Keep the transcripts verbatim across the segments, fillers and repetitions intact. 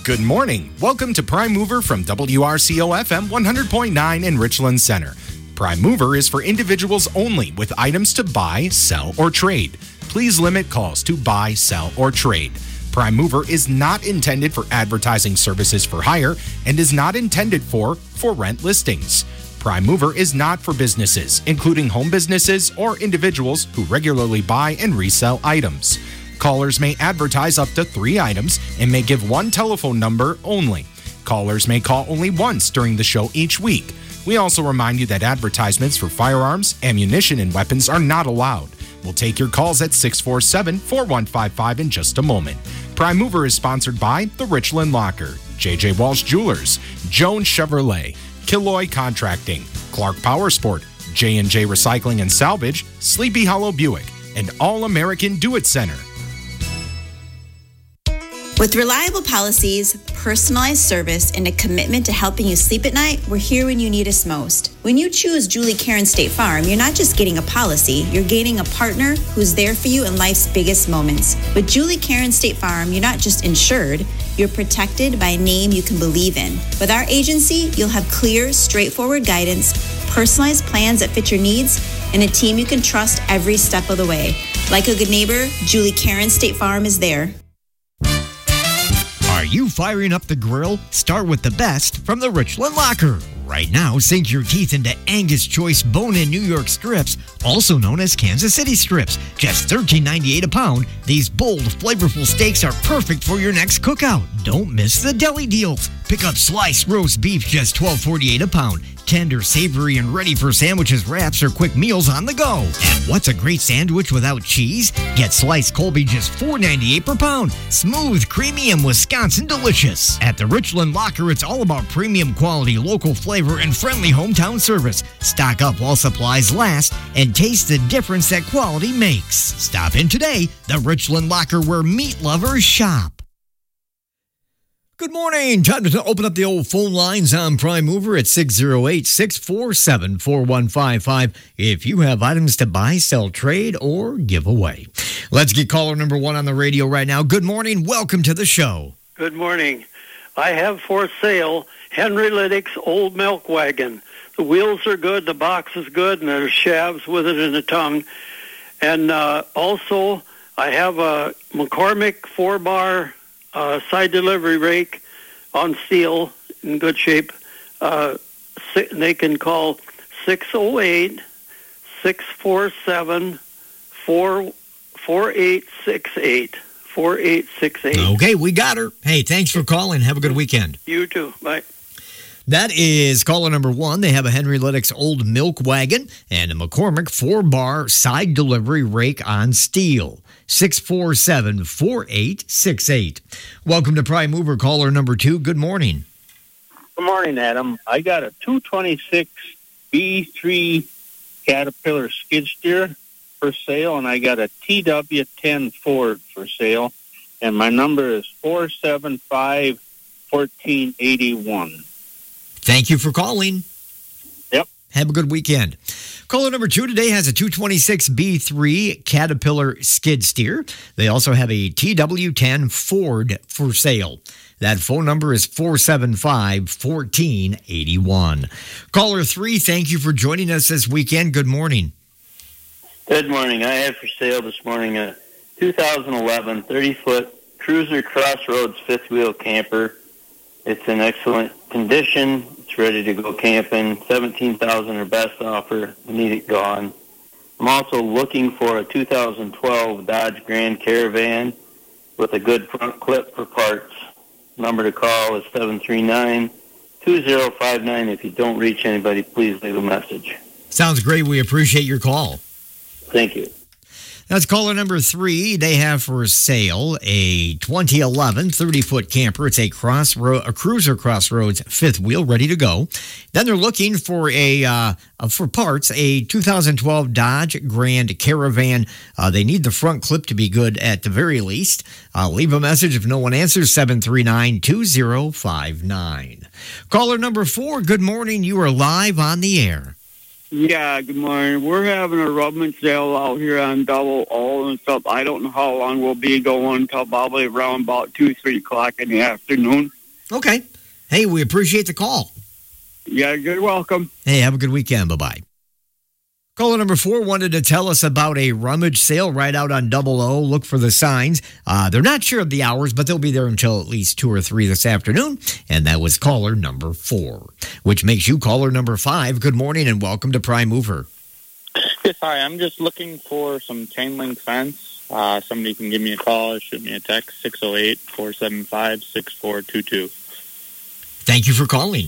Good morning. Welcome to Prime Mover from W R C O F M one hundred point nine in Richland Center. Prime Mover is for individuals only with items to buy, sell, or trade. Please limit calls to buy, sell, or trade. Prime Mover is not intended for advertising services for hire and is not intended for for rent listings. Prime Mover is not for businesses, including home businesses or individuals who regularly buy and resell items. Callers may advertise up to three items and may give one telephone number only. Callers may call only once during the show each week. We also remind you that advertisements for firearms, ammunition, and weapons are not allowed. We'll take your calls at six four seven, four one five five in just a moment. Prime Mover is sponsored by the Richland Locker, J J Walsh Jewelers, Jones Chevrolet, Killoy Contracting, Clark Power Sport, J and J Recycling and Salvage, Sleepy Hollow Buick, and All American Do It Center. With reliable policies, personalized service, and a commitment to helping you sleep at night, we're here when you need us most. When you choose Julie Karen State Farm, you're not just getting a policy, you're gaining a partner who's there for you in life's biggest moments. With Julie Karen State Farm, you're not just insured, you're protected by a name you can believe in. With our agency, you'll have clear, straightforward guidance, personalized plans that fit your needs, and a team you can trust every step of the way. Like a good neighbor, Julie Karen State Farm is there. Are you firing up the grill? Start with the best from the Richland Locker. Right now, sink your teeth into Angus Choice bone-in New York strips, also known as Kansas City strips. Just thirteen ninety-eight a pound, these bold, flavorful steaks are perfect for your next cookout. Don't miss the deli deals. Pick up sliced roast beef, just twelve forty-eight a pound. Tender, savory, and ready for sandwiches, wraps, or quick meals on the go. And what's a great sandwich without cheese? Get sliced Colby, just four ninety-eight per pound. Smooth, creamy, and Wisconsin delicious. At the Richland Locker, it's all about premium quality, local flavor, and friendly hometown service. Stock up while supplies last and taste the difference that quality makes. Stop in today. The Richland Locker, where meat lovers shop. Good morning. Time to open up the old phone lines on Prime Mover at six oh eight, six four seven, four one five five if you have items to buy, sell, trade, or give away. Let's get caller number one on the radio right now. Good morning. Welcome to the show. Good morning. I have for sale Henry Liddick's old milk wagon. The wheels are good, the box is good, and there's shafts with it in the tongue. And uh, also, I have a McCormick four-bar Uh, side delivery rake on steel in good shape. Uh, si- they can call six oh eight, six four seven, four eight six eight. four eight six eight. Okay, we got her. Hey, thanks for calling. Have a good weekend. You too. Bye. That is caller number one. They have a Henry Liddick's old milk wagon and a McCormick four-bar side delivery rake on steel. six four seven, four eight six eight. Welcome to Prime Mover, caller number two. Good morning. Good morning, Adam. I got a two twenty-six B three Caterpillar skid steer for sale, and I got a T W ten Ford for sale, and my number is four seven five, one four eight one. Thank you for calling. Yep. Have a good weekend. Caller number two today has a two twenty-six B three Caterpillar skid steer. They also have a T W ten Ford for sale. That phone number is four seven five, one four eight one. Caller three, thank you for joining us this weekend. Good morning. Good morning. I have for sale this morning a two thousand eleven thirty-foot Cruiser Crossroads fifth wheel camper. It's in excellent condition. It's ready to go camping. seventeen thousand dollars or best offer. I need it gone. I'm also looking for a two thousand twelve Dodge Grand Caravan with a good front clip for parts. Number to call is seven three nine, two zero five nine. If you don't reach anybody, please leave a message. Sounds great. We appreciate your call. Thank you. That's caller number three. They have for sale a twenty eleven thirty-foot camper. It's a crossroad, a Cruiser Crossroads fifth wheel, ready to go. Then they're looking for a uh, for parts a two thousand twelve Dodge Grand Caravan. Uh, they need the front clip to be good at the very least. Uh, leave a message if no one answers. seven three nine, two zero five nine. Caller number four. Good morning. You are live on the air. Yeah, good morning. We're having a rummage sale out here on Double O and stuff. I don't know how long we'll be going until probably around about two, three o'clock in the afternoon. Okay. Hey, we appreciate the call. Yeah, you're welcome. Hey, have a good weekend. Bye-bye. Caller number four wanted to tell us about a rummage sale right out on Double O. Look for the signs. Uh, they're not sure of the hours, but they'll be there until at least two or three this afternoon. And that was caller number four, which makes you caller number five. Good morning and welcome to Prime Mover. Yes, hi. I'm just looking for some chain link fence. Uh, somebody can give me a call or shoot me a text, six oh eight, four seven five, six four two two. Thank you for calling.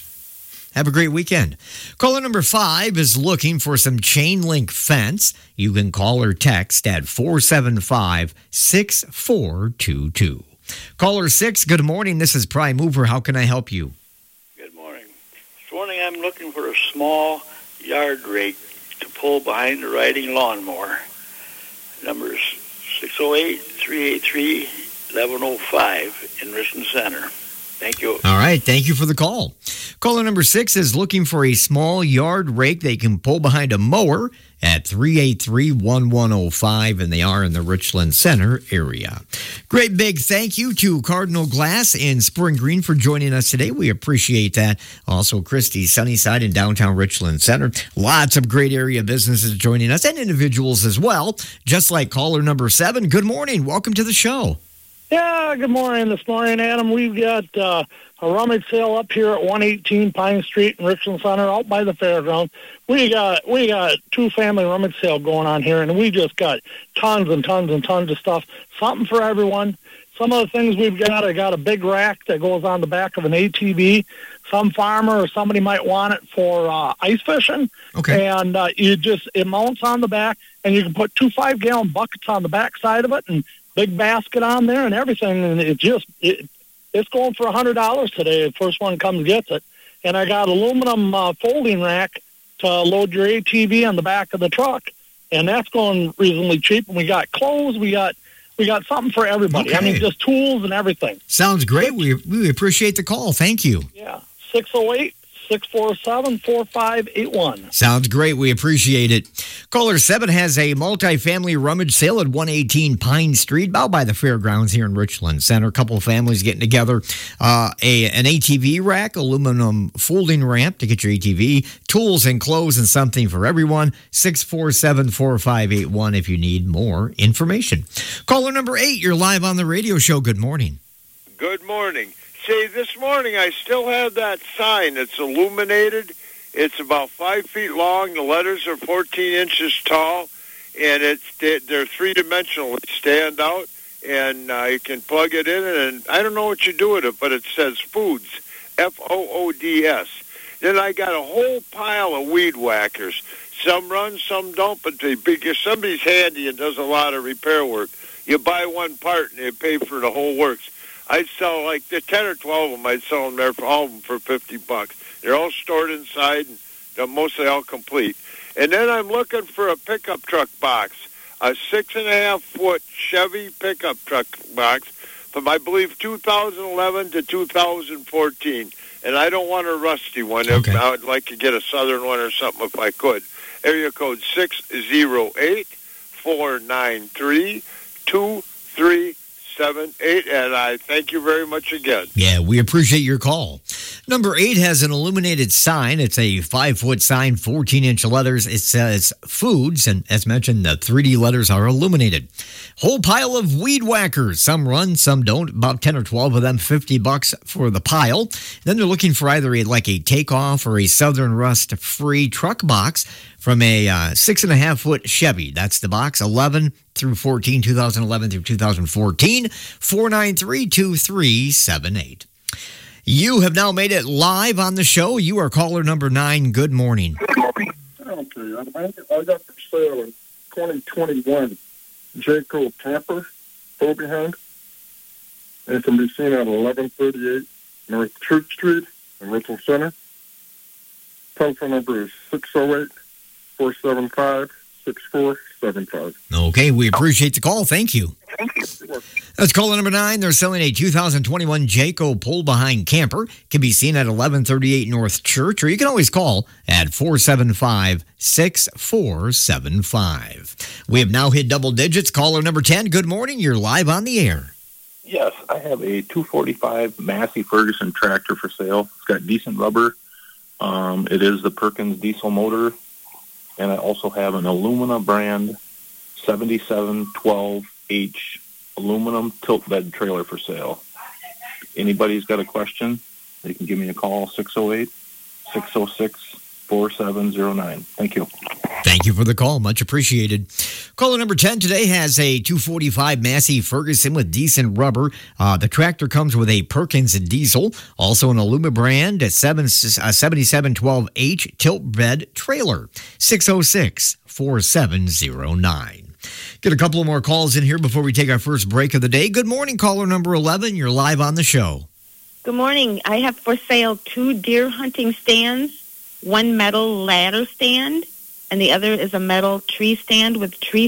Have a great weekend. Caller number five is looking for some chain link fence. You can call or text at four seven five, six four two two. Caller six, good morning. This is Prime Mover. How can I help you? Good morning. This morning I'm looking for a small yard rake to pull behind the riding lawnmower. Number is six oh eight, three eight three, eleven oh five in Richland Center. Thank you. All right. Thank you for the call. Caller number six is looking for a small yard rake they can pull behind a mower at three eight three, one one oh five, and they are in the Richland Center area. Great big thank you to Cardinal Glass in Spring Green for joining us today. We appreciate that. Also, Christie's Sunnyside in downtown Richland Center. Lots of great area businesses joining us and individuals as well, just like caller number seven. Good morning. Welcome to the show. Yeah, good morning. This morning, Adam, we've got uh, a rummage sale up here at one eighteen Pine Street in Richland Center, out by the fairground. We got we got two family rummage sale going on here, and we just got tons and tons and tons of stuff. Something for everyone. Some of the things we've got, I got a big rack that goes on the back of an A T V. Some farmer or somebody might want it for uh, ice fishing. Okay. And uh, you just it mounts on the back, and you can put two five-gallon buckets on the back side of it, and big basket on there and everything, and it just it, it's going for a hundred dollars today. The first one comes gets it, and I got aluminum uh, folding rack to load your A T V on the back of the truck, and that's going reasonably cheap. And we got clothes, we got we got something for everybody. Okay. I mean, just tools and everything. Sounds great. We we appreciate the call. Thank you. Yeah, six oh eight, six four seven, four five eight one. Sounds great. We appreciate it. Caller seven has a multi-family rummage sale at one eighteen Pine Street, about by the fairgrounds here in Richland Center. A couple of families getting together. Uh, a an A T V rack, aluminum folding ramp to get your A T V, tools and clothes and something for everyone. six four seven, four five eight one if you need more information. Caller number eight, you're live on the radio show. Good morning. Good morning. See, this morning I still have that sign. It's illuminated. It's about five feet long. The letters are fourteen inches tall, and it's they're three-dimensional. They stand out, and uh, you can plug it in, and I don't know what you do with it, but it says Foods, F O O D S. Then I got a whole pile of weed whackers. Some run, some don't, but they, because somebody's handy and does a lot of repair work, you buy one part, and they pay for the whole works. I'd sell like the ten or twelve of them. I'd sell them there for all of them for fifty bucks. They're all stored inside, and they're mostly all complete. And then I'm looking for a pickup truck box, a six and a half foot Chevy pickup truck box from I believe two thousand eleven to two thousand fourteen. And I don't want a rusty one. Okay. I would like to get a southern one or something if I could. Area code six oh eight, four nine three, two three seven eight, and I thank you very much again. Yeah, we appreciate your call. Number eight has an illuminated sign. It's a five-foot sign, fourteen-inch letters. It says Foods, and as mentioned, the three D letters are illuminated. Whole pile of weed whackers. Some run, some don't. About ten or twelve of them, fifty bucks for the pile. Then they're looking for either a, like a takeoff or a Southern Rust-free truck box from a uh, six and a half foot Chevy. That's the box, eleven through fourteen, two thousand eleven through two thousand fourteen, four nine three, two three seven eight. You have now made it live on the show. You are caller number nine. Good morning. Okay, I got for sale a twenty twenty-one Jayco camper, tow behind. It can be seen at eleven thirty-eight North Church Street in Richland Center. Telephone number is six oh eight, four seven five, six four seven five. Okay, we appreciate the call. Thank you. Thank you. That's caller number nine. They're selling a two thousand twenty-one Jayco pull-behind camper. Can be seen at eleven thirty-eight North Church, or you can always call at four seven five, six four seven five. We have now hit double digits. Caller number ten, good morning. You're live on the air. Yes, I have a two forty-five Massey Ferguson tractor for sale. It's got decent rubber. Um, it is the Perkins diesel motor. And I also have an Illumina brand seventy-seven twelve H aluminum tilt bed trailer for sale. Anybody's got a question, they can give me a call, six oh eight, six oh six, four seven oh nine. Thank you. Thank you for the call. Much appreciated. Caller number ten today has a two forty-five Massey Ferguson with decent rubber. Uh, the tractor comes with a Perkins diesel, also an Illumina brand at seventy-seven twelve H tilt bed trailer, six oh six, four seven oh nine. Get a couple of more calls in here before we take our first break of the day. Good morning, caller number eleven. You're live on the show. Good morning. I have for sale two deer hunting stands, one metal ladder stand, and the other is a metal tree stand with tree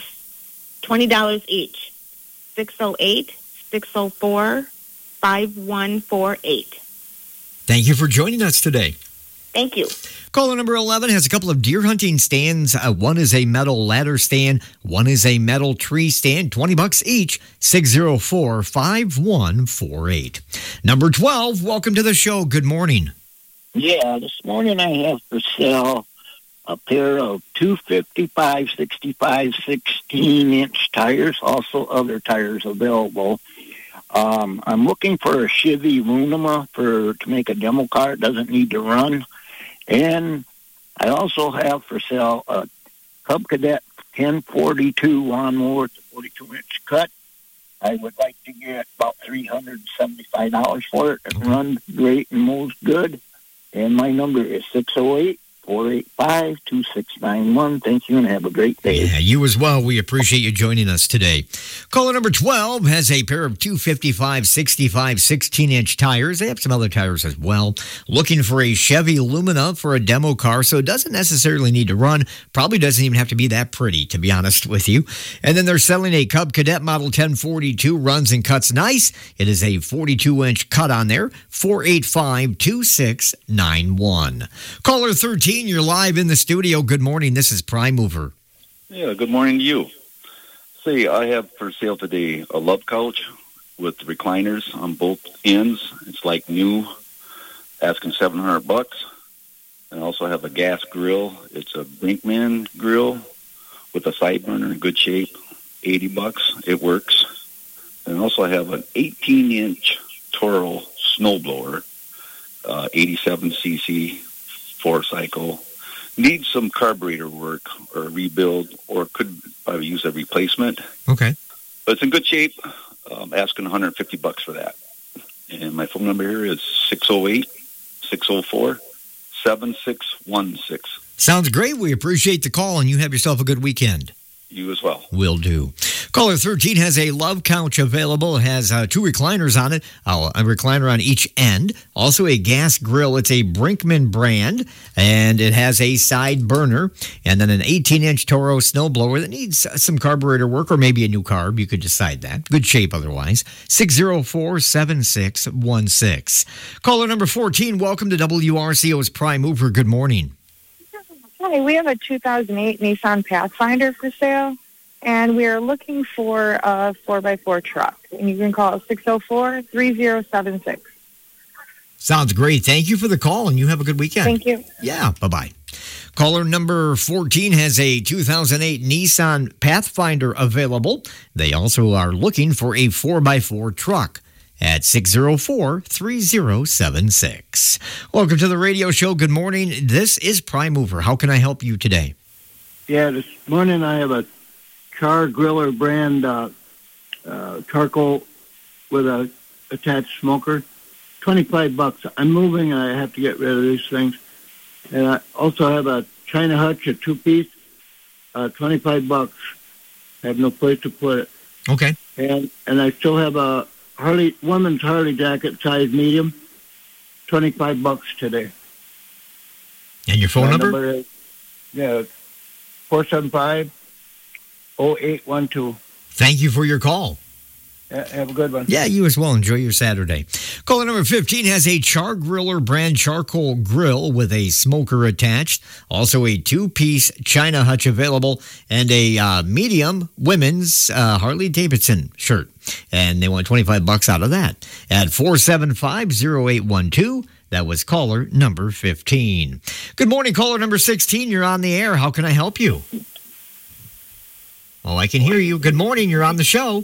steps, twenty dollars each, six oh eight, six oh four, five one four eight. Thank you for joining us today. Thank you. Caller number eleven has a couple of deer hunting stands. Uh, one is a metal ladder stand. One is a metal tree stand. twenty bucks each. six oh four, five one four eight. Number twelve, welcome to the show. Good morning. Yeah, this morning I have for sale a pair of two fifty-five sixty-five sixteen-inch tires, also other tires available. Um, I'm looking for a Chevy Runima for to make a demo car. It doesn't need to run. And I also have for sale a Cub Cadet ten forty-two lawnmower with a forty-two inch cut. I would like to get about three hundred seventy-five dollars for it. It runs great and mows good. And my number is six oh eight, four eight five, two six nine one. Thank you and have a great day. Yeah, you as well. We appreciate you joining us today. Caller number twelve has a pair of two fifty-five sixty-five sixteen-inch tires. They have some other tires as well. Looking for a Chevy Lumina for a demo car, so it doesn't necessarily need to run. Probably doesn't even have to be that pretty, to be honest with you. And then they're selling a Cub Cadet model ten forty-two, runs and cuts nice. It is a forty-two inch cut on there, four eight five, two six nine one. Caller thirteen, you're live in the studio. Good morning. This is Prime Mover. Yeah, good morning to you. See, I have for sale today a love couch with recliners on both ends. It's like new, asking seven hundred bucks. And I also have a gas grill. It's a Brinkman grill with a side burner in good shape, eighty bucks. It works. And also I have an eighteen inch Toro snowblower, uh, eighty-seven c c, four cycle. Needs some carburetor work or rebuild, or could probably use a replacement. Okay. But it's in good shape. I'm asking one hundred fifty bucks for that. And my phone number here is six oh eight, six oh four, seven six one six. Sounds great. We appreciate the call, and you have yourself a good weekend. You as well. Will do. Caller thirteen has a love couch available. It has uh, two recliners on it, uh, a recliner on each end. Also a gas grill. It's a Brinkman brand, and it has a side burner. And then an eighteen inch Toro snowblower that needs some carburetor work or maybe a new carb. You could decide that. Good shape otherwise. six oh four, seven six one six. Caller number fourteen, welcome to W R C O's Prime Mover. Good morning. Hi, we have a two thousand eight Nissan Pathfinder for sale, and we are looking for a four by four truck. And you can call it six oh four, three oh seven six. Sounds great. Thank you for the call, and you have a good weekend. Thank you. Yeah, bye-bye. Caller number fourteen has a two thousand eight Nissan Pathfinder available. They also are looking for a four by four truck at six oh four, three oh seven six. Welcome to the radio show. Good morning. This is Prime Mover. How can I help you today? Yeah, this morning I have a Char Griller brand uh, uh, charcoal with a attached smoker. twenty-five bucks. I'm moving and I have to get rid of these things. And I also have a China Hutch, a two-piece, uh, twenty-five bucks. I have no place to put it. Okay. And and I still have a Harley woman's Harley jacket, size medium, twenty-five bucks today. And your phone My number? number is, yeah, four seven five, oh eight one two. Thank you for your call. Have a good one. Yeah, you as well. Enjoy your Saturday. Caller number fifteen has a Char Griller brand charcoal grill with a smoker attached. Also a two-piece China hutch available and a uh, medium women's uh, Harley Davidson shirt. And they want twenty-five bucks out of that at four seven five, oh eight one two. That was caller number fifteen. Good morning, caller number sixteen. You're on the air. How can I help you? Oh, I can hear you. Good morning. You're on the show.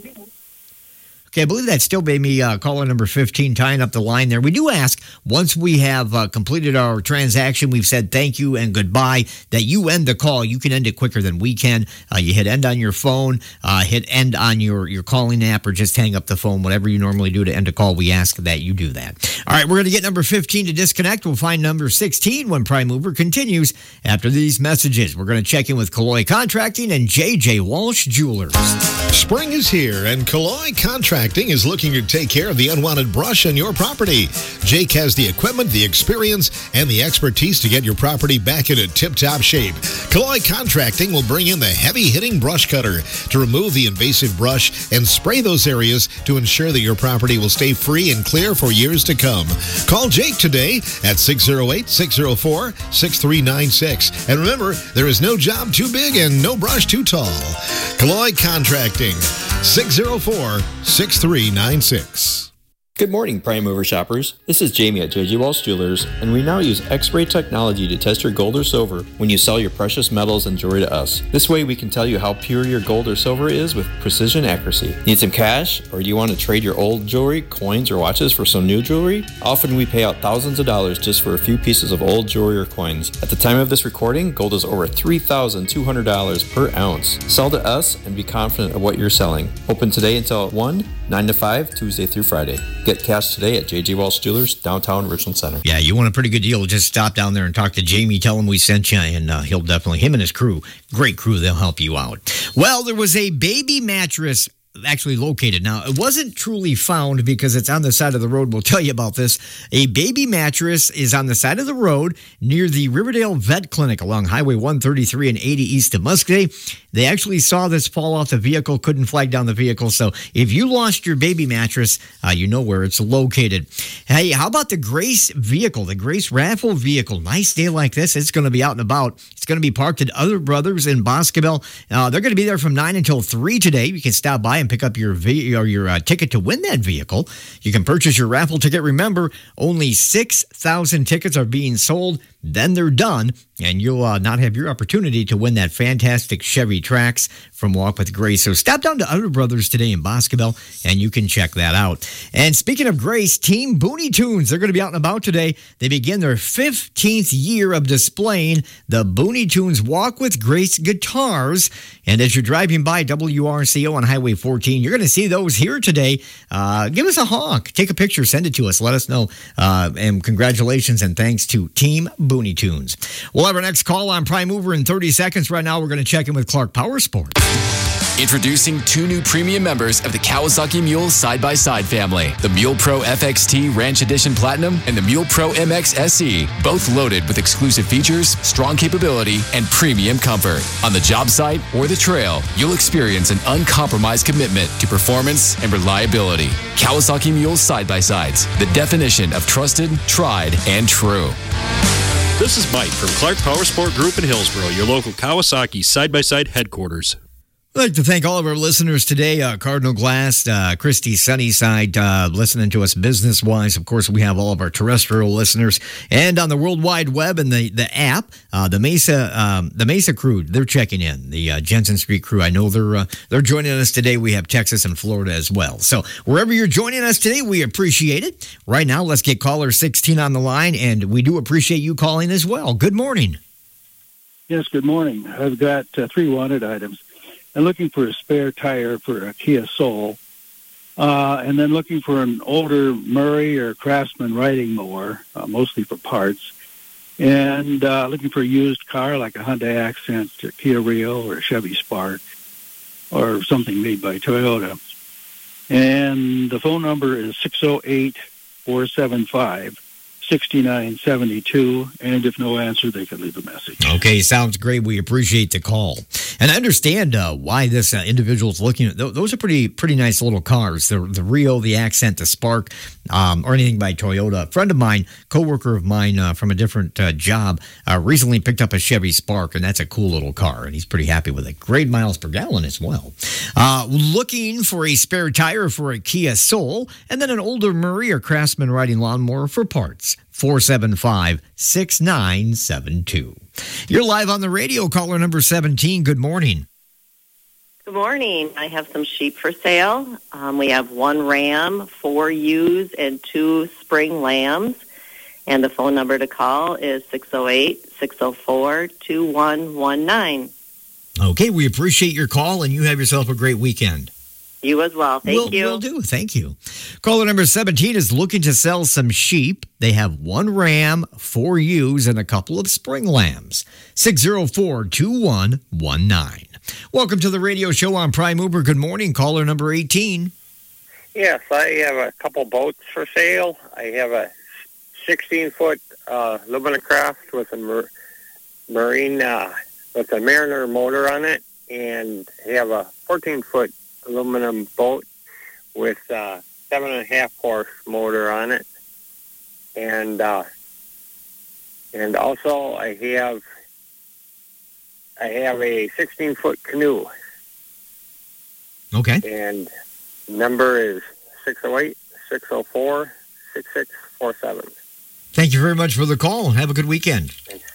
Okay, I believe that still made me uh, caller number fifteen tying up the line there. We do ask, once we have uh, completed our transaction, we've said thank you and goodbye, that you end the call. You can end it quicker than we can. Uh, you hit end on your phone, uh, hit end on your, your calling app, or just hang up the phone, whatever you normally do to end a call. We ask that you do that. All right, we're going to get number fifteen to disconnect. We'll find number sixteen when Prime Mover continues after these messages. We're going to check in with Calloy Contracting and J J Walsh Jewelers. Spring is here, and Calloy Contracting is looking to take care of the unwanted brush on your property. Jake has the equipment, the experience, and the expertise to get your property back into tip-top shape. Calloy Contracting will bring in the heavy-hitting brush cutter to remove the invasive brush and spray those areas to ensure that your property will stay free and clear for years to come. Call Jake today at six oh eight, six oh four, six three nine six. And remember, there is no job too big and no brush too tall. Calloy Contracting, six oh four, six three nine six. Good morning, Prime Mover shoppers. This is Jamie at J J Walsh Jewelers, and we now use X-ray technology to test your gold or silver when you sell your precious metals and jewelry to us. This way we can tell you how pure your gold or silver is with precision accuracy. Need some cash, or do you want to trade your old jewelry, coins, or watches for some new jewelry? Often we pay out thousands of dollars just for a few pieces of old jewelry or coins. At the time of this recording, gold is over three thousand two hundred dollars per ounce. Sell to us and be confident of what you're selling. Open today until one, nine to five, Tuesday through Friday. Get cash today at J J Walsh Jewelers, downtown Richland Center. Yeah, you want a pretty good deal, just stop down there and talk to Jamie. Tell him we sent you, and uh, he'll definitely, him and his crew, great crew, they'll help you out. Well, there was a baby mattress actually located. Now, it wasn't truly found because it's on the side of the road. We'll tell you about this. A baby mattress is on the side of the road near the Riverdale Vet Clinic along Highway one thirty-three and eighty east of Muscatine. They actually saw this fall off the vehicle, couldn't flag down the vehicle. So if you lost your baby mattress, uh, you know where it's located. Hey, how about the Grace vehicle, the Grace raffle vehicle? Nice day like this. It's going to be out and about. It's going to be parked at Other Brothers in Boscobel. Uh, they're going to be there from nine until three today. You can stop by and pick up your v- or your uh, ticket to win that vehicle. You can purchase your raffle ticket. Remember, only six thousand tickets are being sold. Then they're done, and you'll uh, not have your opportunity to win that fantastic Chevy Trax from Walk with Grace. So stop down to Other Brothers today in Boscobel, and you can check that out. And speaking of Grace, Team Booney Tunes, they're going to be out and about today. They begin their fifteenth year of displaying the Booney Tunes Walk with Grace guitars. And as you're driving by W R C O on Highway fourteen, you're going to see those here today. Uh, give us a honk. Take a picture. Send it to us. Let us know. Uh, and congratulations and thanks to Team Booney Tunes. We'll have our next call on Prime Mover in thirty seconds. Right now, we're going to check in with Clark Power Sports. Introducing two new premium members of the Kawasaki Mule side-by-side family. The Mule Pro F X T Ranch Edition Platinum and the Mule Pro M X S E. Both loaded with exclusive features, strong capability, and premium comfort. On the job site or the trail, you'll experience an uncompromised commitment to performance and reliability. Kawasaki Mule side-by-sides. The definition of trusted, tried, and true. This is Mike from Clark Power Sport Group in Hillsboro, your local Kawasaki side-by-side headquarters. I'd like to thank all of our listeners today. Uh, Cardinal Glass, uh, Christie Sunnyside, uh, listening to us business-wise. Of course, we have all of our terrestrial listeners. And on the World Wide Web and the, the app, uh, the Mesa um, the Mesa crew, they're checking in. The uh, Jensen Street crew, I know they're, uh, they're joining us today. We have Texas and Florida as well. So wherever you're joining us today, we appreciate it. Right now, let's get caller sixteen on the line, and we do appreciate you calling as well. Good morning. Yes, good morning. I've got uh, three wanted items. I'm looking for a spare tire for a Kia Soul, uh, and then looking for an older Murray or Craftsman riding mower, uh, mostly for parts, and uh, looking for a used car like a Hyundai Accent, a Kia Rio, or a Chevy Spark, or something made by Toyota. And the phone number is six oh eight, four seven five, sixty-nine seventy-two, and if no answer, they could leave a message. Okay, sounds great. We appreciate the call. And I understand uh, why this uh, individual is looking at th- those are pretty pretty nice little cars. The, the Rio, the Accent, the Spark, um, or anything by Toyota. A friend of mine, coworker of mine uh, from a different uh, job, uh, recently picked up a Chevy Spark, and that's a cool little car, and he's pretty happy with it. Great miles per gallon as well. Uh, looking for a spare tire for a Kia Soul, and then an older Murray or Craftsman riding lawnmower for parts. four seven five, six nine seven two. You're live on the radio, caller number seventeen. Good morning. Good morning. I have some sheep for sale. Um, we have one ram, four ewes, and two spring lambs. And the phone number to call is six oh eight, six oh four, two one one nine. Okay, we appreciate your call, and you have yourself a great weekend. You as well. Thank will, you. Will do. Thank you. Caller number seventeen is looking to sell some sheep. They have one ram, four ewes, and a couple of spring lambs. six oh four, two one one nine. Welcome to the radio show on Prime Uber. Good morning. Caller number eighteen. Yes, I have a couple boats for sale. I have a sixteen-foot uh, Lumina Craft with a mar- marine, uh, with a Mariner motor on it, and I have a fourteen-foot aluminum boat with uh, seven and a half horse motor on it, and uh, and also I have I have a sixteen-foot canoe. Okay. And number is six oh eight, six oh four, six six four seven. Thank you very much for the call. Have a good weekend. Thanks.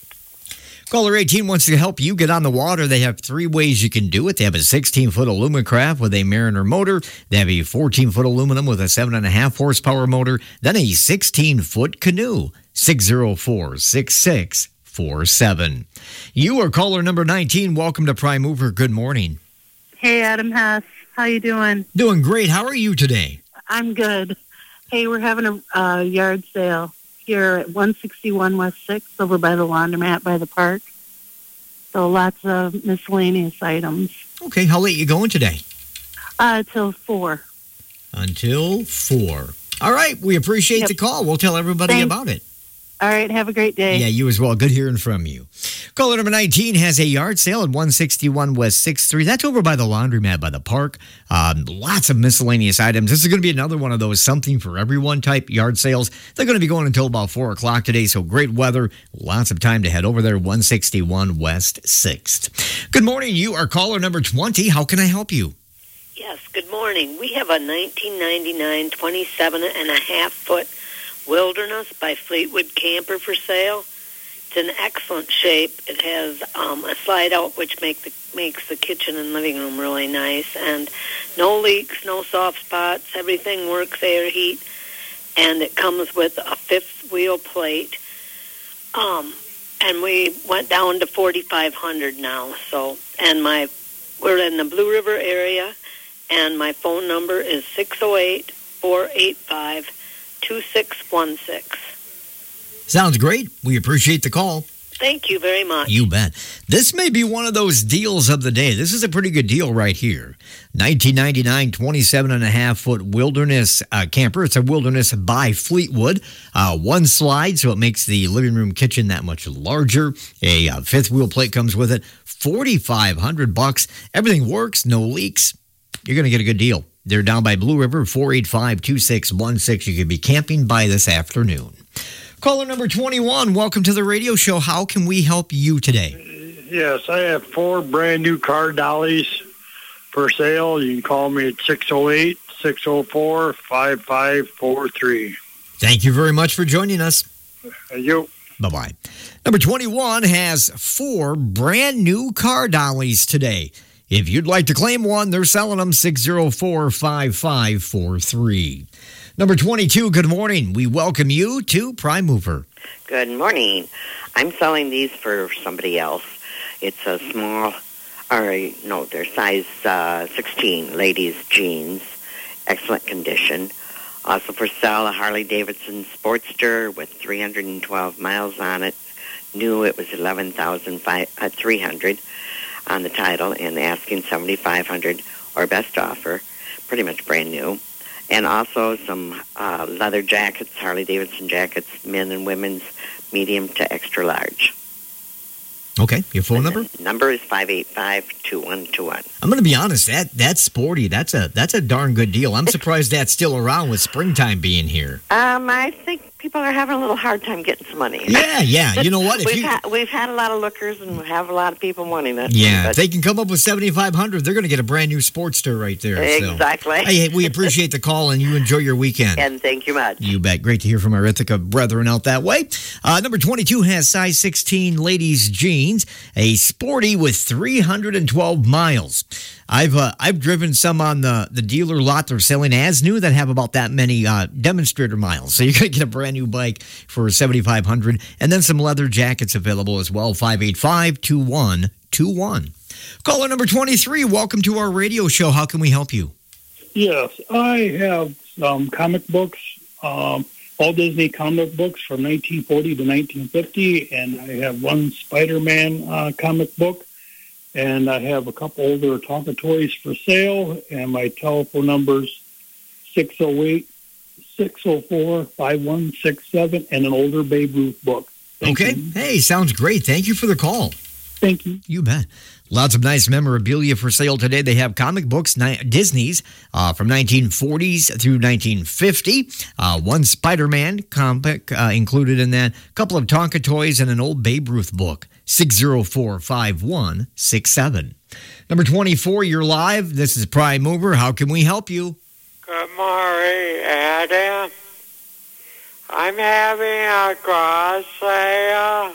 Caller eighteen wants to help you get on the water. They have three ways you can do it. They have a sixteen-foot aluminum craft with a Mariner motor. They have a fourteen-foot aluminum with a seven and a half horsepower motor. Then a sixteen-foot canoe. six oh four, six six four seven. You are caller number nineteen. Welcome to Prime Mover. Good morning. Hey, Adam Hess. How you doing? Doing great. How are you today? I'm good. Hey, we're having a uh, yard sale here at one sixty-one West sixth over by the laundromat by the park. So lots of miscellaneous items. Okay, how late you going today? Uh, till four. Until four. All right, we appreciate Yep. the call. We'll tell everybody Thanks. about it. All right, have a great day. Yeah, you as well. Good hearing from you. Caller number nineteen has a yard sale at one sixty-one West sixth Street. That's over by the laundromat by the park. Um, lots of miscellaneous items. This is going to be another one of those something for everyone type yard sales. They're going to be going until about four o'clock today, so great weather. Lots of time to head over there, one sixty-one West sixth. Good morning. You are caller number twenty. How can I help you? Yes, good morning. We have a nineteen ninety-nine twenty-seven and a half foot Wilderness by Fleetwood camper for sale. It's in excellent shape. It has um, a slide out which make the, makes the kitchen and living room really nice, and no leaks, no soft spots. Everything works, air, heat, and it comes with a fifth wheel plate. Um, and we went down to forty-five hundred now. So, and my we're in the Blue River area, and my phone number is six oh eight, four eight five, two six one six. Sounds great. We appreciate the call. Thank you very much. You bet. This may be one of those deals of the day. This is a pretty good deal right here. nineteen ninety-nine twenty-seven and a half foot Wilderness uh, camper. It's a Wilderness by Fleetwood. Uh, one slide, so it makes the living room kitchen that much larger. A uh, fifth wheel plate comes with it. forty-five hundred bucks. Everything works, no leaks. You're going to get a good deal. They're down by Blue River, four eight five, two six one six. You could be camping by this afternoon. Caller number twenty-one, welcome to the radio show. How can we help you today? Yes, I have four brand new car dollies for sale. You can call me at six oh eight, six oh four, five five four three. Thank you very much for joining us. Thank you. Bye-bye. Number twenty-one has four brand new car dollies today. If you'd like to claim one, they're selling them six oh four, five five four three. Number twenty-two, good morning. We welcome you to Prime Mover. Good morning. I'm selling these for somebody else. It's a small, or no, they're size uh, sixteen, ladies' jeans, excellent condition. Also for sale, a Harley-Davidson Sportster with three hundred twelve miles on it. New, it was eleven thousand three hundred on the title, and asking seventy-five hundred or best offer. Pretty much brand new. And also some uh, leather jackets, Harley-Davidson jackets, men and women's, medium to extra large. Okay, your phone number? Number is five eight five, two one two one. I'm going to be honest, that that's sporty. That's a that's a darn good deal. I'm surprised that's still around with springtime being here. Um, I think people are having a little hard time getting some money. Yeah, yeah. You know what? If we've, you, ha- we've had a lot of lookers and we have a lot of people wanting it. yeah, but if they can come up with seventy-five hundred, they're going to get a brand new Sportster right there. Exactly. So. Hey, we appreciate the call, and you enjoy your weekend. And thank you much. You bet. Great to hear from our Ithaca brethren out that way. Uh, number twenty-two has size sixteen ladies jeans, a sporty with three hundred twelve miles. I've uh, I've driven some on the, the dealer lot they're selling as new that have about that many uh, demonstrator miles. So you're going to get a brand new bike for seventy-five hundred dollars, and then some leather jackets available as well. five eight five, two one two one. Caller number twenty-three, welcome to our radio show. How can we help you? Yes, I have some comic books, um, all Disney comic books from nineteen forty to nineteen fifty, and I have one Spider-Man uh, comic book, and I have a couple older Tonka toys for sale, and my telephone number's six oh eight, six oh four, five one six seven, and an older Babe Ruth book. Thank okay. you. Hey, sounds great. Thank you for the call. Thank you. You bet. Lots of nice memorabilia for sale today. They have comic books, ni- Disney's, uh, from nineteen forties through nineteen fifty. Uh, one Spider-Man comic uh, included in that. A couple of Tonka toys and an old Babe Ruth book. six oh four, five one six seven. Number twenty-four, you're live. This is Prime Mover. How can we help you? Good morning, Adam. I'm having a garage sale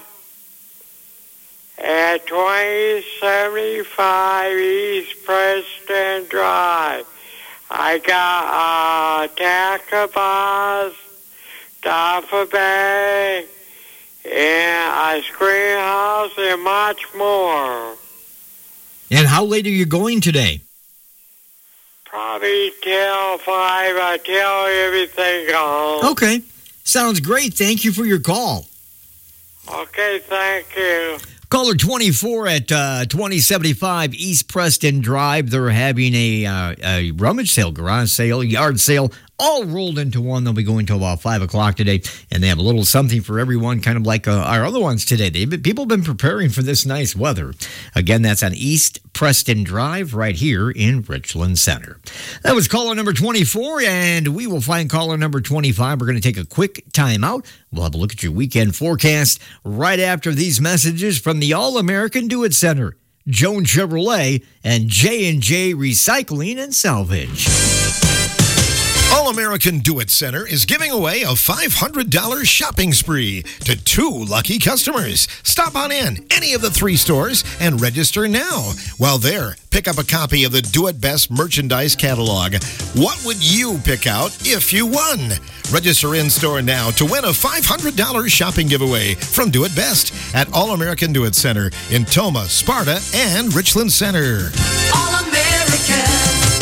at twenty seventy-five East Preston Drive. I got a Tacabas, Duffer bag, and a screen house, and much more. And how late are you going today? Probably till five until everything goes. Okay. Sounds great. Thank you for your call. Okay, thank you. Caller twenty-four at uh, twenty seventy-five East Preston Drive. They're having a, uh, a rummage sale, garage sale, yard sale, all rolled into one. They'll be going till about five o'clock today, and they have a little something for everyone, kind of like uh, our other ones today. They've been, people have been preparing for this nice weather. Again, that's on East Preston Drive right here in Richland Center. That was caller number twenty-four, and we will find caller number twenty-five. We're going to take a quick time out. We'll have a look at your weekend forecast right after these messages from the All-American Do-It Center, Joan Chevrolet, and J and J Recycling and Salvage. All-American Do-It Center is giving away a five hundred dollars shopping spree to two lucky customers. Stop on in any of the three stores and register now. While there, pick up a copy of the Do It Best merchandise catalog. What would you pick out if you won? Register in-store now to win a five hundred dollars shopping giveaway from Do It Best at All-American Do It Center in Toma, Sparta, and Richland Center. All-American.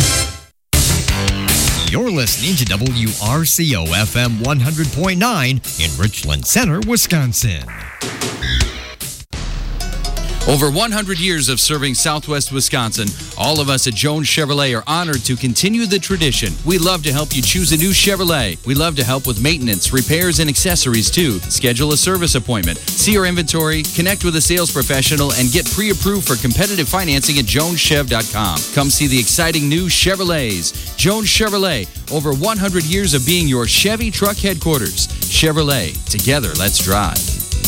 You're listening to W R C O F M one hundred point nine in Richland Center, Wisconsin. Over one hundred years of serving Southwest Wisconsin, all of us at Jones Chevrolet are honored to continue the tradition. We love to help you choose a new Chevrolet. We love to help with maintenance, repairs, and accessories too. Schedule a service appointment, see our inventory, connect with a sales professional, and get pre-approved for competitive financing at jones chev dot com. Come see the exciting new Chevrolets. Jones Chevrolet, over one hundred years of being your Chevy truck headquarters. Chevrolet, together let's drive.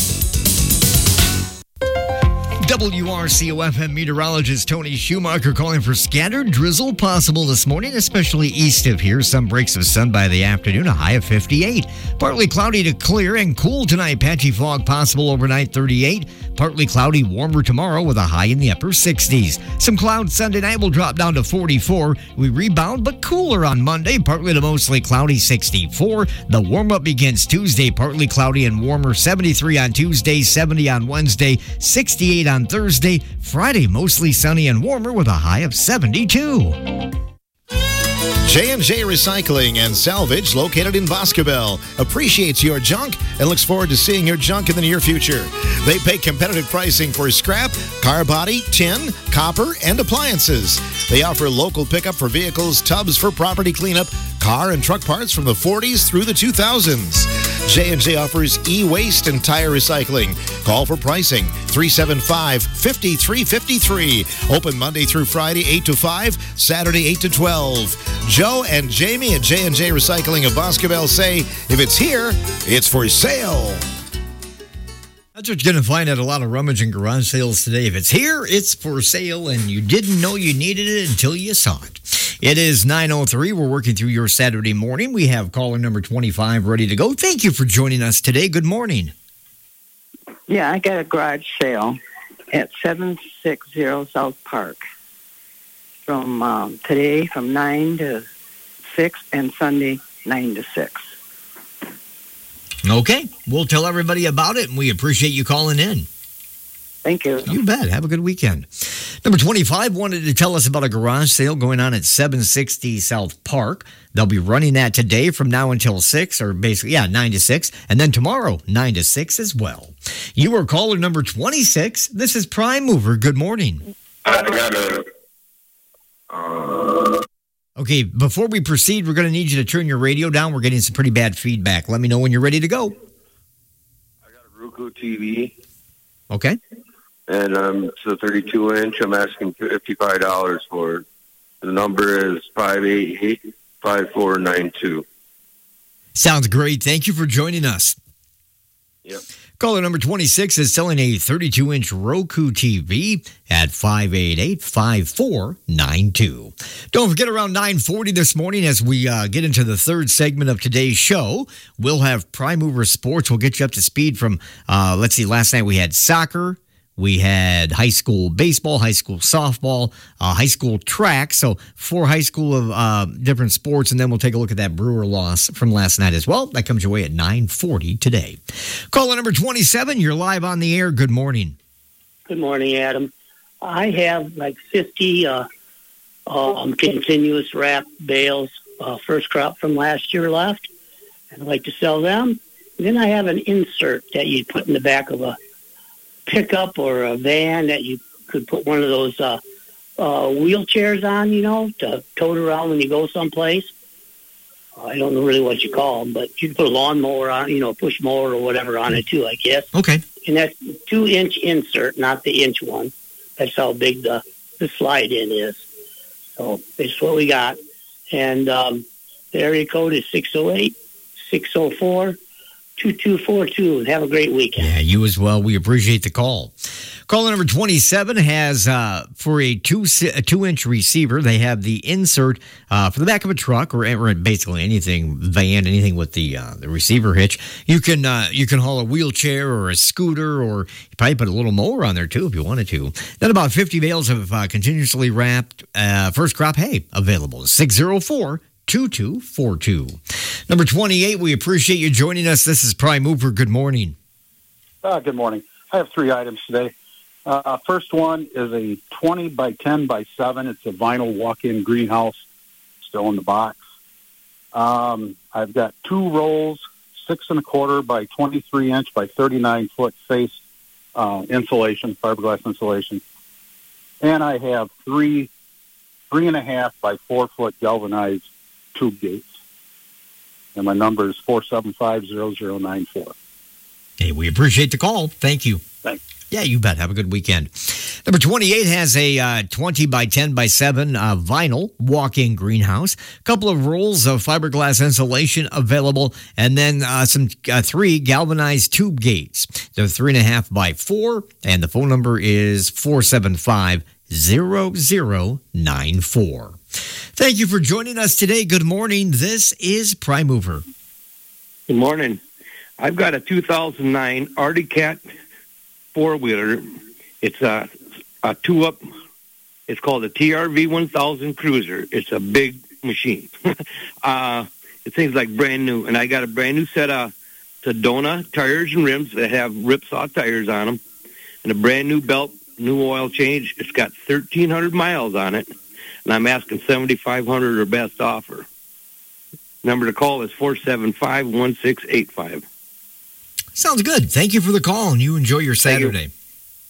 W R C O F M meteorologist Tony Schumacher calling for scattered drizzle possible this morning, especially east of here. Some breaks of sun by the afternoon, a high of fifty-eight. Partly cloudy to clear and cool tonight. Patchy fog possible overnight, thirty-eight. Partly cloudy, warmer tomorrow with a high in the upper sixties. Some clouds Sunday night will drop down to forty-four. We rebound, but cooler on Monday. Partly to mostly cloudy, sixty-four. The warm-up begins Tuesday. Partly cloudy and warmer, seventy-three on Tuesday, seventy on Wednesday, sixty-eight on Thursday. Friday, mostly sunny and warmer with a high of seventy-two. J and J Recycling and Salvage, located in Boscobel, appreciates your junk and looks forward to seeing your junk in the near future. They pay competitive pricing for scrap, car body, tin, copper, and appliances. They offer local pickup for vehicles, tubs for property cleanup, car and truck parts from the forties through the two thousands. J and J offers e-waste and tire recycling. Call for pricing, three seven five, five three five three. Open Monday through Friday, eight to five, Saturday, eight to twelve. Joe and Jamie at J and J Recycling of Boscobel say, if it's here, it's for sale. That's what you're going to find at a lot of rummage and garage sales today. If it's here, it's for sale, and you didn't know you needed it until you saw it. It is nine oh three. We're working through your Saturday morning. We have caller number twenty-five ready to go. Thank you for joining us today. Good morning. Yeah, I got a garage sale at seven sixty South Park from um, today from nine to six and Sunday nine to six. Okay, we'll tell everybody about it, and we appreciate you calling in. Thank you. You bet. Have a good weekend. Number twenty-five wanted to tell us about a garage sale going on at seven sixty South Park. They'll be running that today from now until six, or basically, yeah, nine to six, and then tomorrow, nine to six as well. You are caller number twenty-six. This is Prime Mover. Good morning. I got a... Uh... Okay, before we proceed, we're going to need you to turn your radio down. We're getting some pretty bad feedback. Let me know when you're ready to go. I got a Roku T V. Okay. And um, it's a thirty-two inch. I'm asking fifty-five dollars for it. The number is five eight eight, five four nine two. Sounds great. Thank you for joining us. Yep. Caller number twenty-six is selling a thirty-two inch Roku T V at five eight eight, five four nine two. Don't forget, around nine forty this morning, as we uh, get into the third segment of today's show, we'll have Prime Mover Sports. We'll get you up to speed from, uh, let's see, last night we had soccer. We had high school baseball, high school softball, uh, high school track. So four high school of uh, different sports, and then we'll take a look at that Brewer loss from last night as well. That comes your way at nine forty today. Caller number twenty-seven, you're live on the air. Good morning. Good morning, Adam. I have like fifty uh, um, continuous wrap bales, uh, first crop from last year left, and I'd like to sell them. And then I have an insert that you put in the back of a pickup or a van that you could put one of those uh, uh, wheelchairs on, you know, to tote around when you go someplace. I don't know really what you call them, but you can put a lawnmower on, you know, push mower or whatever on it too, I guess. Okay. And that's two inch insert, not the inch one. That's how big the, the slide in is. So that's what we got. And um, the area code is six oh eight, six oh four, two two four two. And have a great weekend. Yeah, you as well. We appreciate the call. Caller number twenty-seven has, uh, for a two a two inch receiver, they have the insert uh, for the back of a truck or, or basically anything, van, anything with the uh, the receiver hitch. You can uh, you can haul a wheelchair or a scooter, or you probably put a little mower on there too if you wanted to. Then about fifty bales of uh, continuously wrapped uh, first crop hay available. six oh four, two two four two. Number twenty-eight, we appreciate you joining us. This is Prime Mover. Good morning. Uh, good morning. I have three items today. Uh, first one is a twenty by ten by seven. It's a vinyl walk-in greenhouse, still in the box. Um, I've got two rolls, six and a quarter by twenty-three inch by thirty-nine foot face uh, insulation, fiberglass insulation. And I have three, three and a half by four foot galvanized tube gates. And my number is four seven five, zero zero nine four. Hey, we appreciate the call. Thank you. Thanks. Yeah, you bet. Have a good weekend. Number twenty-eight has a uh, twenty by ten by seven uh, vinyl walk-in greenhouse. A couple of rolls of fiberglass insulation available, and then uh, some uh, three galvanized tube gates. They're three and a half by four, and the phone number is four seven five, zero zero nine four. Thank you for joining us today. Good morning. This is Prime Mover. Good morning. I've got a two thousand nine Arctic Cat four-wheeler. It's a, a two-up. It's called a T R V one thousand Cruiser. It's a big machine. uh, it seems like brand new. And I got a brand new set of Sedona tires and rims that have ripsaw tires on them, and a brand new belt, new oil change. It's got thirteen hundred miles on it, and I'm asking seventy-five hundred dollars or best offer. Number to call is four seven five, one six eight five. Sounds good. Thank you for the call, and you enjoy your Saturday.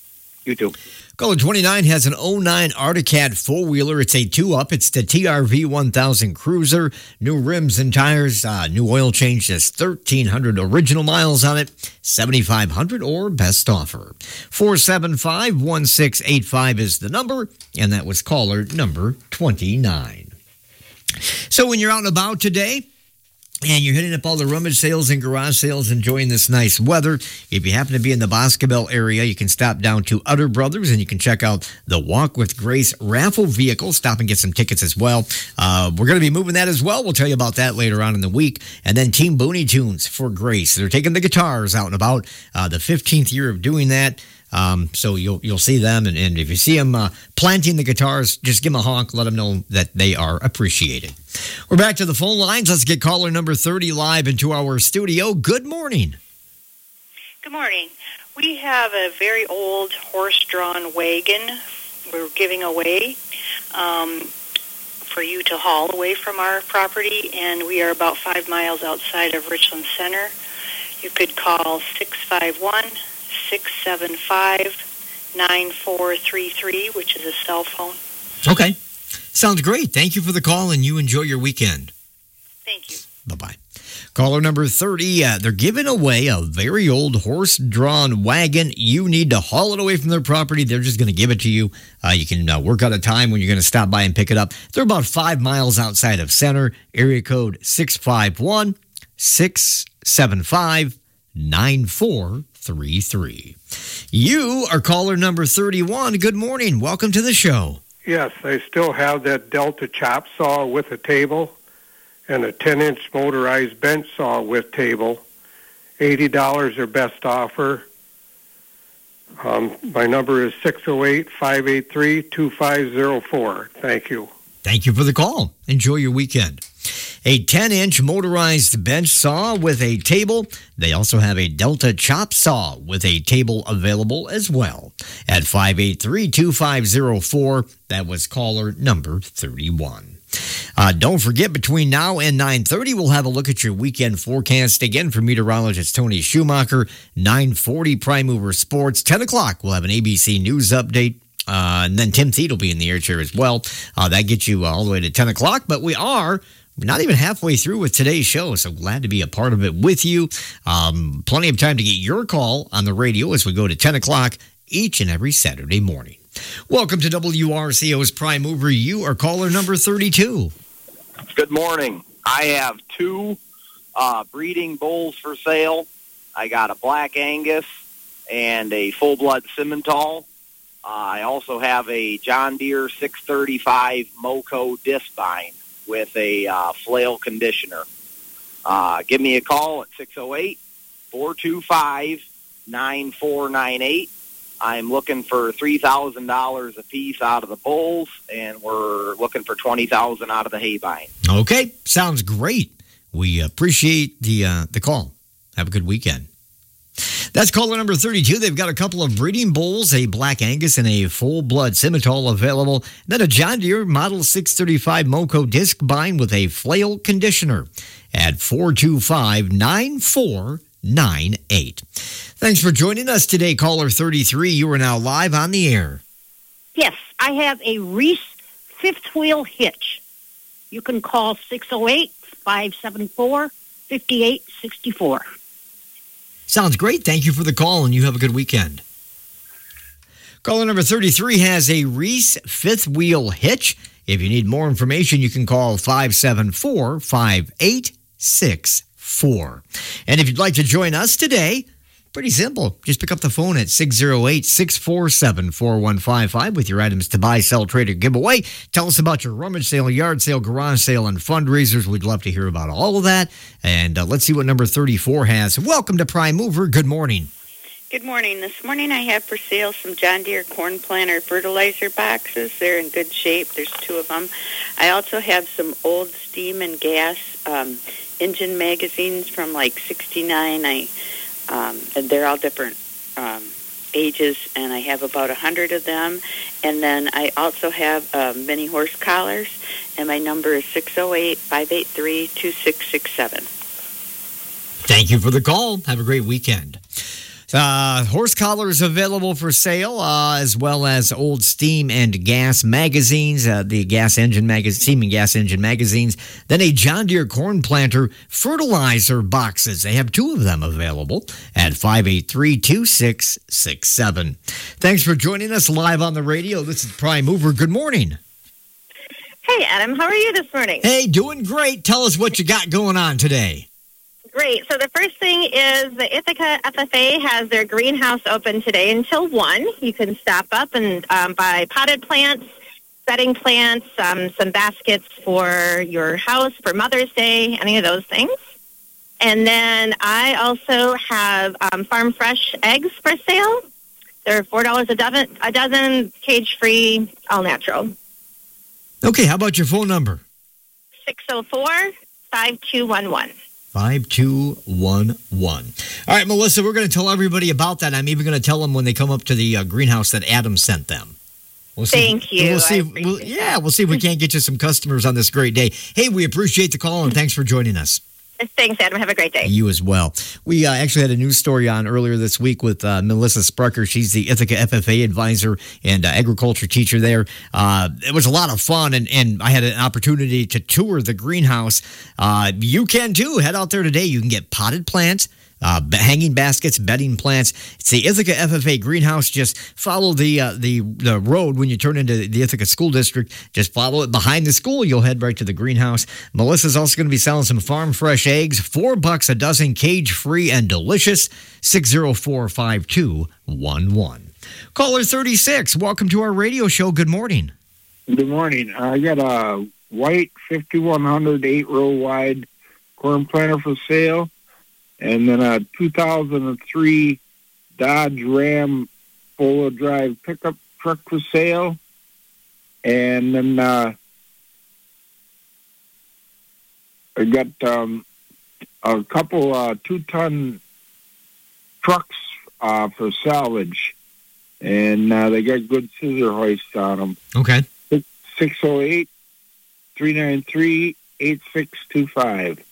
You too. Caller twenty-nine has an oh nine Arctic Cat four-wheeler. It's a two-up. It's the T R V one thousand Cruiser. New rims and tires, uh, new oil change, just thirteen hundred original miles on it, seventy-five hundred or best offer. four seven five, one six eight five is the number, and that was caller number twenty-nine. So when you're out and about today, and you're hitting up all the rummage sales and garage sales, enjoying this nice weather, if you happen to be in the Boscobel area, you can stop down to Utter Brothers and you can check out the Walk with Grace raffle vehicle. Stop and get some tickets as well. Uh, we're going to be moving that as well. We'll tell you about that later on in the week. And then Team Booney Tunes for Grace. They're taking the guitars out and about. Uh, the fifteenth year of doing that. Um, so you'll you'll see them, and, and if you see them uh, planting the guitars, just give them a honk, let them know that they are appreciated. We're back to the phone lines. Let's get caller number thirty live into our studio. Good morning. Good morning. We have a very old horse-drawn wagon we're giving away um, for you to haul away from our property, and we are about five miles outside of Richland Center. You could call six five one, six seven five, nine four three three, which is a cell phone. Okay. Sounds great. Thank you for the call, and you enjoy your weekend. Thank you. Bye-bye. Caller number thirty, uh, they're giving away a very old horse-drawn wagon. You need to haul it away from their property. They're just going to give it to you. Uh, you can uh, work out a time when you're going to stop by and pick it up. They're about five miles outside of Center. Area code six five one, six seven five, nine four three three. You are caller number thirty-one. Good morning. Welcome to the show. Yes, I still have that Delta chop saw with a table and a ten-inch motorized bench saw with table. eighty dollars their best offer. Um, my number is six oh eight, five eight three, two five oh four. Thank you. Thank you for the call. Enjoy your weekend. A ten-inch motorized bench saw with a table. They also have a Delta chop saw with a table available as well at five eight three, two five oh four. That was caller number thirty-one. Uh, don't forget, between now and nine thirty, we'll have a look at your weekend forecast. Again, for meteorologist Tony Schumacher, nine forty Prime Mover Sports. ten o'clock, we'll have an A B C News update. Uh, and then Tim Thied will be in the air chair as well. Uh, that gets you all the way to ten o'clock. But we are not even halfway through with today's show, so glad to be a part of it with you. Um, plenty of time to get your call on the radio as we go to ten o'clock each and every Saturday morning. Welcome to W R C O's Prime Mover. You are caller number thirty-two. Good morning. I have two uh, breeding bulls for sale. I got a Black Angus and a full-blood Simmental. Uh, I also have a John Deere six thirty-five Moco disc bind with a uh, flail conditioner. Uh, give me a call at six oh eight, four two five, nine four nine eight. I'm looking for three thousand dollars a piece out of the bulls, and we're looking for twenty thousand dollars out of the hay bind. Okay, sounds great. We appreciate the uh, the call. Have a good weekend. That's caller number thirty-two. They've got a couple of breeding bulls, a Black Angus and a full-blood Simmental available. Then a John Deere Model six thirty-five Moco disc bind with a flail conditioner at four two five, nine four nine eight. Thanks for joining us today, caller thirty-three. You are now live on the air. Yes, I have a Reese fifth wheel hitch. You can call six oh eight, five seven four, five eight six four. Sounds great. Thank you for the call, and you have a good weekend. Caller number thirty-three has a Reese fifth wheel hitch. If you need more information, you can call five seven four, five eight six four. And if you'd like to join us today, pretty simple. Just pick up the phone at six oh eight, six four seven, four one five five with your items to buy, sell, trade, or give away. Tell us about your rummage sale, yard sale, garage sale, and fundraisers. We'd love to hear about all of that. And uh, let's see what number thirty-four has. Welcome to Prime Mover. Good morning. Good morning. This morning I have for sale some John Deere corn planter fertilizer boxes. They're in good shape. There's two of them. I also have some old steam and gas um, engine magazines from like sixty-nine. I Um, and they're all different um, ages, and I have about a hundred of them. And then I also have uh, mini horse collars, and my number is six oh eight, five eight three, two six six seven. Thank you for the call. Have a great weekend. Uh, horse collars available for sale, uh, as well as old steam and gas magazines, uh, the gas engine magazine, steam and gas engine magazines. Then a John Deere corn planter fertilizer boxes. They have two of them available at five eight three, two six six seven. Thanks for joining us live on the radio. This is Prime Mover. Good morning. Hey, Adam. How are you this morning? Hey, doing great. Tell us what you got going on today. Great. So the first thing is the Ithaca F F A has their greenhouse open today until one. You can stop up and um, buy potted plants, setting plants, um, some baskets for your house for Mother's Day, any of those things. And then I also have um, farm fresh eggs for sale. They're four dollars a dozen, a dozen, cage-free, all natural. Okay, how about your phone number? six oh four, five two one one. five two one one. All right, Melissa, we're going to tell everybody about that. I'm even going to tell them when they come up to the uh, greenhouse that Adam sent them. We'll see, Thank you. We'll see. If, we'll, yeah, we'll see if we can't get you some customers on this great day. Hey, we appreciate the call, and thanks for joining us. Thanks, Adam. Have a great day. You as well. We uh, actually had a news story on earlier this week with uh, Melissa Sprucker. She's the Ithaca F F A advisor and uh, agriculture teacher there. Uh, it was a lot of fun, and, and I had an opportunity to tour the greenhouse. Uh, you can too. Head out there today. You can get potted plants, Uh, hanging baskets, bedding plants. It's the Ithaca F F A greenhouse. Just follow the uh, the the road when you turn into the Ithaca School District. Just follow it behind the school. You'll head right to the greenhouse. Melissa's also going to be selling some farm fresh eggs, four bucks a dozen, cage free and delicious. six zero four, five two one one. Caller thirty-six. Welcome to our radio show. Good morning. Good morning. I got a white fifty-one hundred eight row wide corn planter for sale. And then a two thousand three Dodge Ram four-wheel drive pickup truck for sale. And then uh, I got um, a couple uh, two-ton trucks uh, for salvage. And uh, they got good scissor hoists on them. Okay. six oh eight, three nine three, eight six two five.